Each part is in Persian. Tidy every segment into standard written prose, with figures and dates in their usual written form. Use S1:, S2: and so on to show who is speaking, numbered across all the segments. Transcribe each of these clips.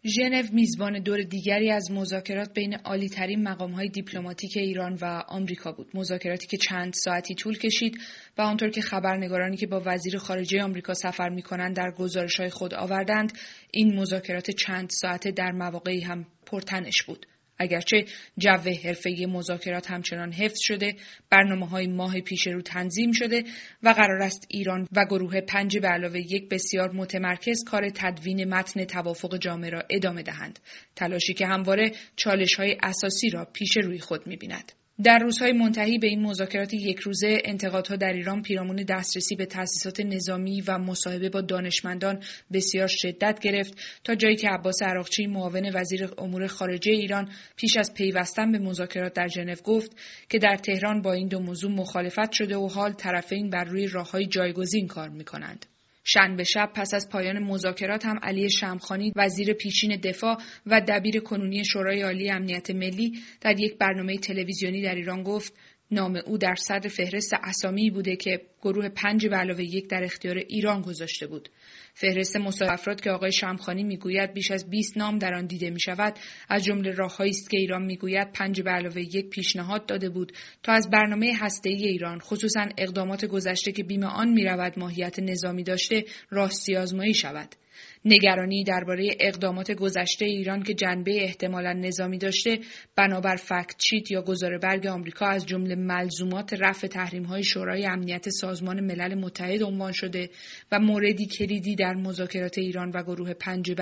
S1: ژنو میزبان دور دیگری از مذاکرات بین عالی‌ترین مقام‌های دیپلماتیک ایران و آمریکا بود. مذاکراتی که چند ساعتی طول کشید و آنطور که خبرنگارانی که با وزیر خارجه آمریکا سفر می‌کنند در گزارش‌های خود آوردند، این مذاکرات چند ساعته در مواقعی هم پرتنش بود. اگرچه جو حرفه‌ای مذاکرات همچنان حفظ شده، برنامه‌های ماه پیش رو تنظیم شده و قرار است ایران و گروه 5+1 بسیار متمرکز کار تدوین متن توافق جامع را ادامه دهند. تلاشی که همواره چالش‌های اساسی را پیش روی خود می‌بیند. در روزهای منتهی به این مذاکرات یک روزه، انتقادها در ایران پیرامون دسترسی به تأسیسات نظامی و مصاحبه با دانشمندان بسیار شدت گرفت تا جایی که عباس عراقچی معاون وزیر امور خارجه ایران پیش از پیوستن به مذاکرات در ژنو گفت که در تهران با این دو موضوع مخالفت شده و حال طرفین بر روی راه‌های جایگزین کار می‌کنند. شنبه شب پس از پایان مذاکرات هم علی شمخانی وزیر پیشین دفاع و دبیر کنونی شورای عالی امنیت ملی در یک برنامه تلویزیونی در ایران گفت نام او در صدر فهرست اسامی بوده که گروه 5+1 در اختیار ایران گذاشته بود. فهرست مصاحب افراد که آقای شمخانی میگوید بیش از 20 نام در آن دیده میشود، از جمله راههایی است که ایران میگوید 5+1 پیشنهاد داده بود تا از برنامه هسته‌ای ایران، خصوصا اقدامات گذشته که بیم آن میرود ماهیت نظامی داشته، راستی آزمایی شود. نگرانی درباره اقدامات گذشته ایران که جنبه احتمالاً نظامی داشته، بنابر فکت شیت یا گزاره برگ آمریکا از جمله ملزومات رفع تحریم‌های شورای امنیت سازمان ملل متحد عنوان شده و موردی کلیدی در مذاکرات ایران و گروه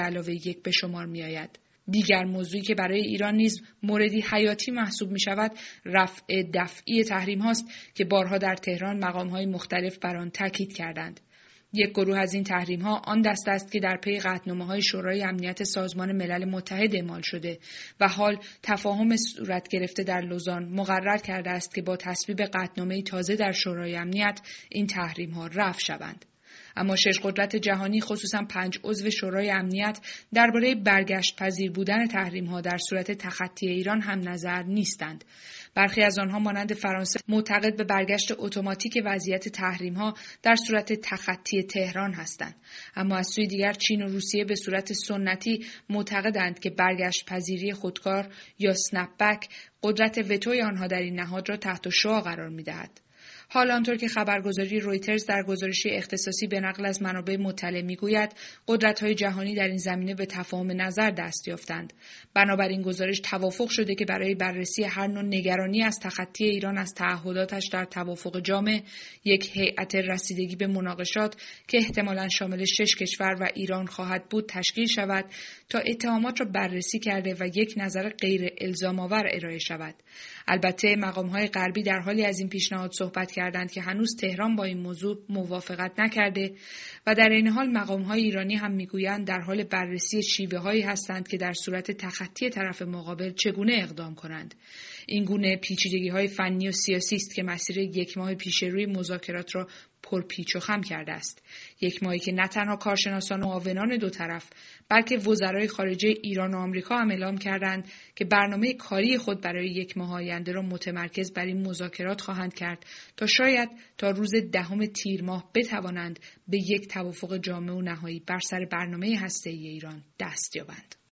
S1: 5+1 به شمار می‌آید. دیگر موضوعی که برای ایران نیز موردی حیاتی محسوب می‌شود، رفع دفعی تحریم هاست که بارها در تهران مقام‌های مختلف بر آن تاکید کردند. یک گروه از این تحریم‌ها آن دسته است که در پی قطعنامه‌های شورای امنیت سازمان ملل متحد اعمال شده و حال تفاهم صورت گرفته در لوزان مقرر کرده است که با تصویب قطعنامه تازه در شورای امنیت این تحریم‌ها رفع شوند. اما 6 قدرت جهانی خصوصاً 5 عضو شورای امنیت درباره برگشت پذیر بودن تحریم‌ها در صورت تخطی ایران هم نظر نیستند. برخی از آنها مانند فرانسه معتقد به برگشت اتوماتیک وضعیت تحریم‌ها در صورت تخطی تهران هستند، اما از سوی دیگر چین و روسیه به صورت سنتی معتقدند که برگشت پذیری خودکار یا اسنپ بک قدرت وتوی آنها در این نهاد را تحت شعاع قرار می‌دهد. حال آنطور که خبرگزاری رویترز در گزارشی اختصاصی به نقل از منابع مطلع میگوید، قدرت‌های جهانی در این زمینه به تفاهم نظر دست یافتند. بنابراین گزارش توافق شده که برای بررسی هر نوع نگرانی از تخطی ایران از تعهداتش در توافق جامع، یک هیئت رسیدگی به مناقشات که احتمالاً شامل 6 کشور و ایران خواهد بود تشکیل شود تا اتهامات را بررسی کرده و یک نظر غیر الزام‌آور ارائه شود. البته مقام‌های غربی در حالی از این پیشنهاد صحبت کردند که هنوز تهران با این موضوع موافقت نکرده و در این حال مقام‌های ایرانی هم میگویند در حال بررسی شیوه‌هایی هستند که در صورت تخطی طرف مقابل چگونه اقدام کنند. این گونه پیچیدگی‌های فنی و سیاسی است که مسیر 1 ماه پیش روی مذاکرات را پرپیچ و خم کرده است. 1 ماهی که نه تنها کارشناسان و معاونان دو طرف، بلکه وزرای خارجه ایران و آمریکا هم اعلام کردند که برنامه کاری خود برای 1 ماه آینده را متمرکز بر این مذاکرات خواهند کرد تا شاید تا روز 10 تیر ماه بتوانند به یک توافق جامع و نهایی بر سر برنامه هسته‌ای ایران دست یابند.